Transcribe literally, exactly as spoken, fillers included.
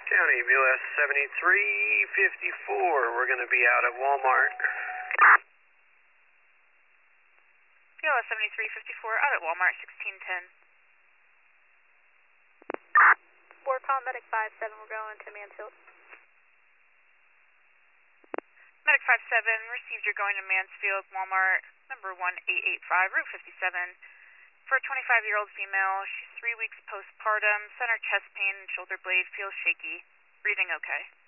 County, B O S seventy-three fifty-four. We're going to be out at Walmart. B O S seventy-three fifty-four, out at Walmart, sixteen ten. Four call medic five seven, we're going to Mansfield. Medic five seven, received, you're going to Mansfield, Walmart, number one eight eight five, Route fifty-seven. For a twenty-five-year-old female, she's three weeks postpartum, center chest pain and shoulder blade, feels shaky. Breathing okay.